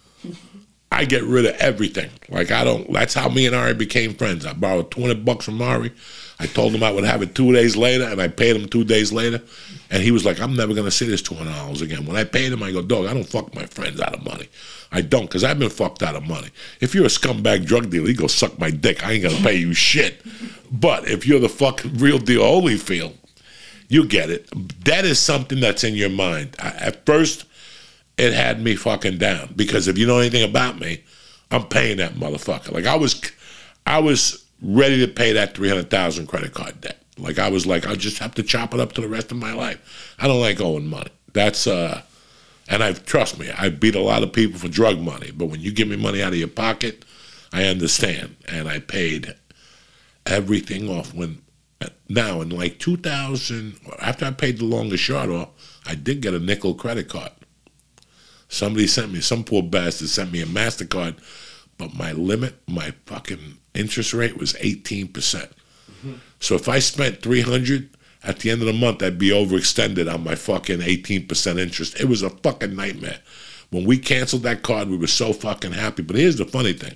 I get rid of everything. Like, I don't, that's how me and Ari became friends. I borrowed two hundred bucks from Ari. I told him I would have it two days later, and I paid him two days later. And he was like, I'm never going to see this two hundred dollars again. When I paid him, I go, dog, I don't fuck my friends out of money. I don't, because I've been fucked out of money. If you're a scumbag drug dealer, you go suck my dick. I ain't going to pay you shit. But if you're the fucking real deal Holyfield, you get it. That is something that's in your mind. I, at first, it had me fucking down, because if you know anything about me, I'm paying that motherfucker. Like, I was, I was ready to pay that three hundred thousand dollars credit card debt. Like, I was like, I'll just have to chop it up to the rest of my life. I don't like owing money. That's, uh, and I've, trust me, I beat a lot of people for drug money, but when you give me money out of your pocket, I understand. And I paid everything off. When, now in like two thousand, after I paid the longest yard off, I did get a nickel credit card. Somebody sent me, some poor bastard sent me a MasterCard, but my limit, my fucking interest rate was eighteen percent. Mm-hmm. So if I spent three hundred dollars, at the end of the month, I'd be overextended on my fucking eighteen percent interest. It was a fucking nightmare. When we canceled that card, we were so fucking happy. But here's the funny thing.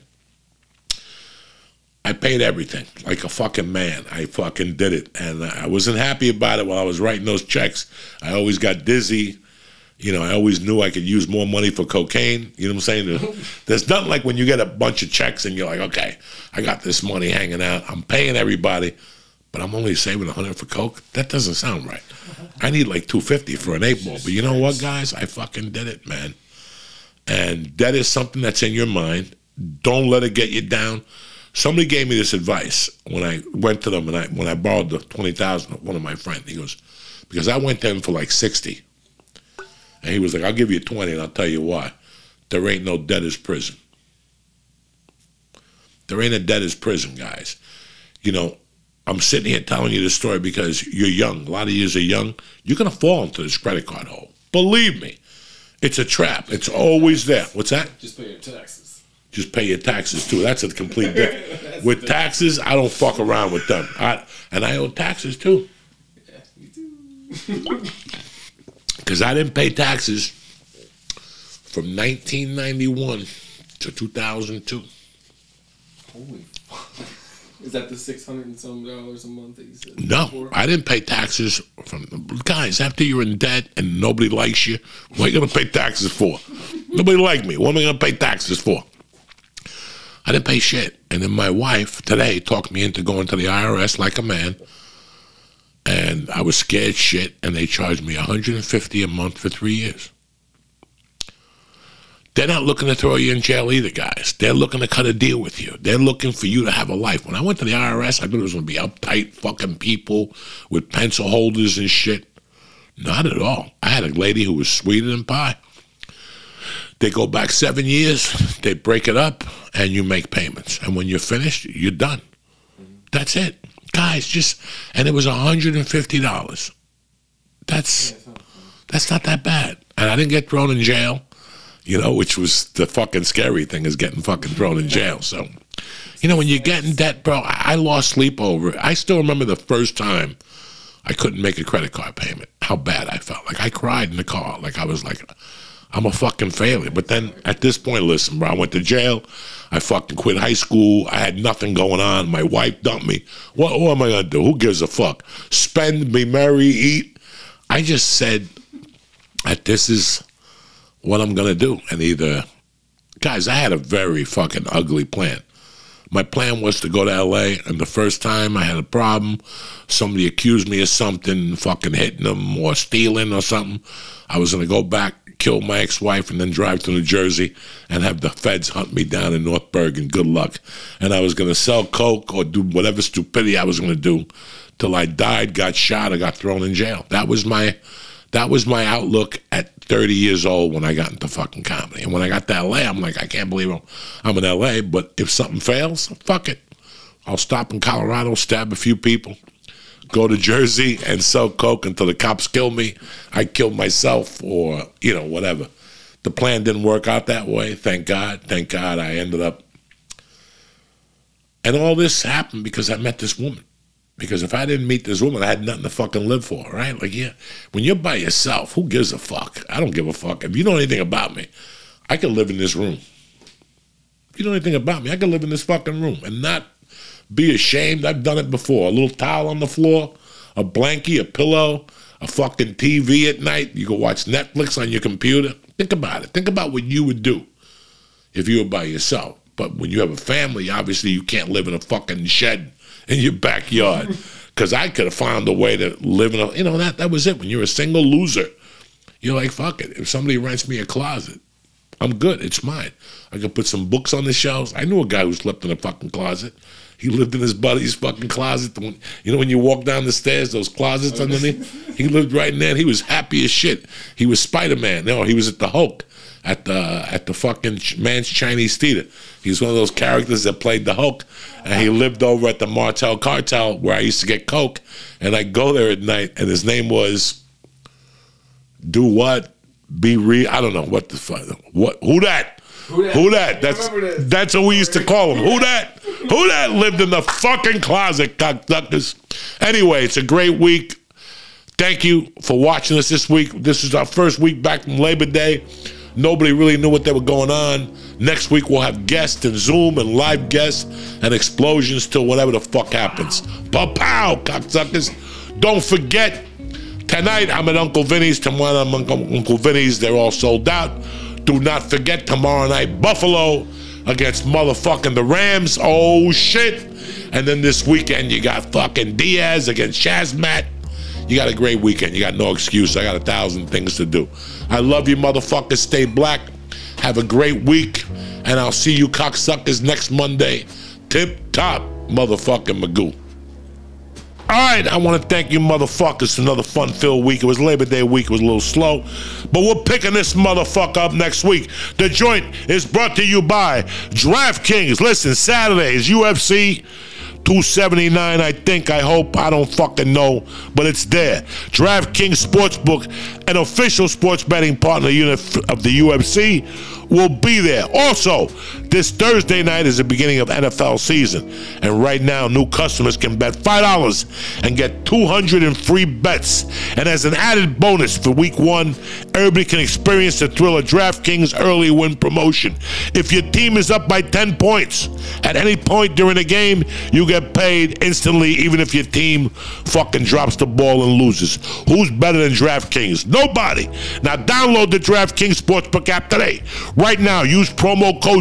I paid everything like a fucking man. I fucking did it. And I wasn't happy about it while I was writing those checks. I always got dizzy. You know, I always knew I could use more money for cocaine. You know what I'm saying? There's nothing like when you get a bunch of checks and you're like, okay, I got this money hanging out. I'm paying everybody, but I'm only saving one hundred for coke. That doesn't sound right. I need like two hundred fifty for an eight ball. But you know what, guys? I fucking did it, man. And that is something that's in your mind. Don't let it get you down. Somebody gave me this advice when I went to them and I when I borrowed the twenty thousand dollars, one of my friends. He goes, because I went to him for like sixty. And he was like, I'll give you twenty, and I'll tell you why. There ain't no debtor's prison. There ain't a debtor's prison, guys. You know, I'm sitting here telling you this story because you're young. A lot of you are young. You're going to fall into this credit card hole. Believe me. It's a trap. It's always there. What's that? Just pay your taxes. Just pay your taxes, too. That's a complete difference. With taxes, I don't fuck around with them. I, and I owe taxes, too. Yeah, me too. Because I didn't pay taxes from nineteen ninety-one to two thousand two. Holy fuck. Is that the six hundred and some dollars a month that you said? No, before? I didn't pay taxes from... Guys, after you're in debt and nobody likes you, what are you going to pay taxes for? Nobody likes me. What am I going to pay taxes for? I didn't pay shit. And then my wife today talked me into going to the I R S like a man. And I was scared shit, and they charged me one hundred fifty dollars a month for three years. They're not looking to throw you in jail either, guys. They're looking to cut a deal with you. They're looking for you to have a life. When I went to the I R S, I thought it was going to be uptight fucking people with pencil holders and shit. Not at all. I had a lady who was sweeter than pie. They go back seven years, they break it up, and you make payments. And when you're finished, you're done. That's it. Guys, just, and it was one hundred fifty dollars. That's, that's not that bad. And I didn't get thrown in jail, you know, which was the fucking scary thing, is getting fucking thrown in jail. So, you know, when you get in debt, bro, I lost sleep over it. I still remember the first time I couldn't make a credit card payment, how bad I felt. Like, I cried in the car. Like, I was like, I'm a fucking failure. But then at this point, listen, bro, I went to jail. I fucking quit high school. I had nothing going on. My wife dumped me. What, what am I going to do? Who gives a fuck? Spend, be merry, eat. I just said that this is what I'm going to do. And either, guys, I had a very fucking ugly plan. My plan was to go to L A, and the first time I had a problem, somebody accused me of something, fucking hitting them or stealing or something. I was going to go back, kill my ex-wife, and then drive to New Jersey and have the feds hunt me down in North Bergen. Good luck. And I was going to sell coke or do whatever stupidity I was going to do till I died, got shot, or got thrown in jail. That was my that was my outlook at thirty years old when I got into fucking comedy. And when I got to L A, I'm like, I can't believe I'm, I'm in L A, but if something fails, fuck it. I'll stop in Colorado, stab a few people, go to Jersey and sell coke until the cops kill me. I kill myself, or, you know, whatever. The plan didn't work out that way. Thank God. Thank God I ended up. And all this happened because I met this woman. Because if I didn't meet this woman, I had nothing to fucking live for, right? Like, yeah, when you're by yourself, who gives a fuck? I don't give a fuck. If you know anything about me, I could live in this room. If you know anything about me, I could live in this fucking room and not be ashamed. I've done it before. A little towel on the floor, a blankie, a pillow, a fucking T V at night. You can watch Netflix on your computer. Think about it. Think about what you would do if you were by yourself. But when you have a family, obviously you can't live in a fucking shed in your backyard. Because I could have found a way to live in a, you know, that, that was it. When you're a single loser, you're like, fuck it. If somebody rents me a closet, I'm good. It's mine. I could put some books on the shelves. I knew a guy who slept in a fucking closet. He lived in his buddy's fucking closet. You know when you walk down the stairs, those closets underneath? He lived right in there. He was happy as shit. He was Spider-Man. No, he was at the Hulk, at the at the fucking Man's Chinese Theater. He was one of those characters that played the Hulk, and he lived over at the Martel Cartel where I used to get coke, and I'd go there at night, and his name was Do What? Be Real? I don't know what the fuck. What? Who that? Who that? Who that? That's that's what we used to call him. Who that? Who that lived in the fucking closet, cocksuckers? Anyway, it's a great week. Thank you for watching us this week. This is our first week back from Labor Day. Nobody really knew what they were going on. Next week we'll have guests and Zoom and live guests and explosions till whatever the fuck happens. Pow-pow, cocksuckers. Don't forget, tonight I'm at Uncle Vinny's. Tomorrow I'm at Uncle Vinny's. They're all sold out. Do not forget, tomorrow night, Buffalo against motherfucking the Rams. Oh, shit. And then this weekend, you got fucking Diaz against Shazmat. You got a great weekend. You got no excuse. I got a thousand things to do. I love you, motherfuckers. Stay black. Have a great week. And I'll see you cocksuckers next Monday. Tip top, motherfucking Magoo. All right, I want to thank you motherfuckers for another fun-filled week. It was Labor Day week. It was a little slow. But we're picking this motherfucker up next week. The joint is brought to you by DraftKings. Listen, Saturday is U F C two seventy-nine, I think, I hope, I don't fucking know, but it's there. DraftKings Sportsbook, an official sports betting partner unit of the U F C, will be there. Also, this Thursday night is the beginning of N F L season, and right now, new customers can bet five dollars and get two hundred in free bets. And as an added bonus for week one, everybody can experience the thrill of DraftKings early win promotion. If your team is up by ten points at any point during the game, you get paid instantly, even if your team fucking drops the ball and loses. Who's better than DraftKings? Nobody. Now download the DraftKings Sportsbook app today. Right now, use promo code Joey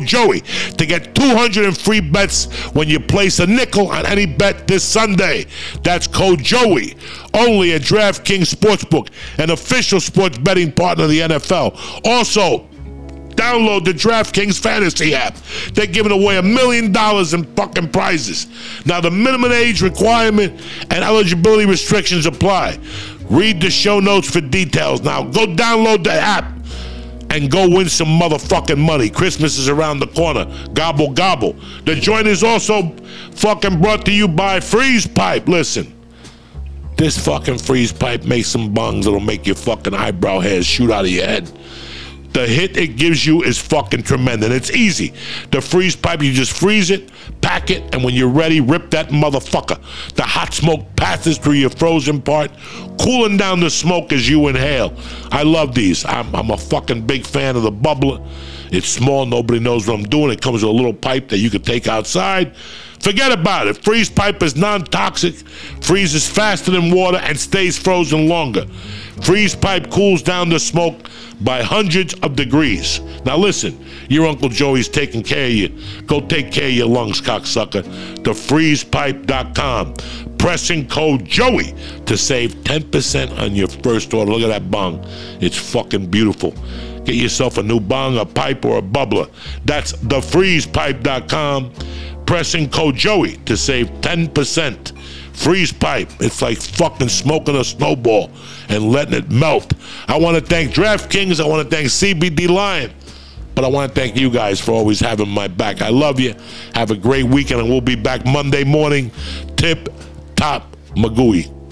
to get two hundred in free bets when you place a nickel on any bet this Sunday. That's code Joey. Only at DraftKings Sportsbook, an official sports betting partner of the N F L. Also, download the DraftKings Fantasy app. They're giving away a million dollars in fucking prizes. Now, the minimum age requirement and eligibility restrictions apply. Read the show notes for details. Now, go download the app and go win some motherfucking money. Christmas is around the corner. Gobble, gobble. The joint is also fucking brought to you by Freeze Pipe. Listen, this fucking Freeze Pipe makes some bongs that'll make your fucking eyebrow hairs shoot out of your head. The hit it gives you is fucking tremendous. It's easy. The Freeze Pipe, you just freeze it, pack it, and when you're ready, rip that motherfucker. The hot smoke passes through your frozen part, cooling down the smoke as you inhale. I love these. I'm, I'm a fucking big fan of the bubbler. It's small. Nobody knows what I'm doing. It comes with a little pipe that you can take outside. Forget about it. Freeze Pipe is non-toxic, freezes faster than water, and stays frozen longer. Freeze Pipe cools down the smoke by hundreds of degrees. Now listen, your Uncle Joey's taking care of you. Go take care of your lungs, cocksucker. the freeze pipe dot com. Pressing code Joey to save ten percent on your first order. Look at that bong. It's fucking beautiful. Get yourself a new bong, a pipe, or a bubbler. That's the freeze pipe dot com. Pressing code Joey to save ten percent. Freeze Pipe. It's like fucking smoking a snowball and letting it melt. I want to thank DraftKings. I want to thank C B D Lion. But I want to thank you guys for always having my back. I love you. Have a great weekend, and we'll be back Monday morning. Tip top Magooey.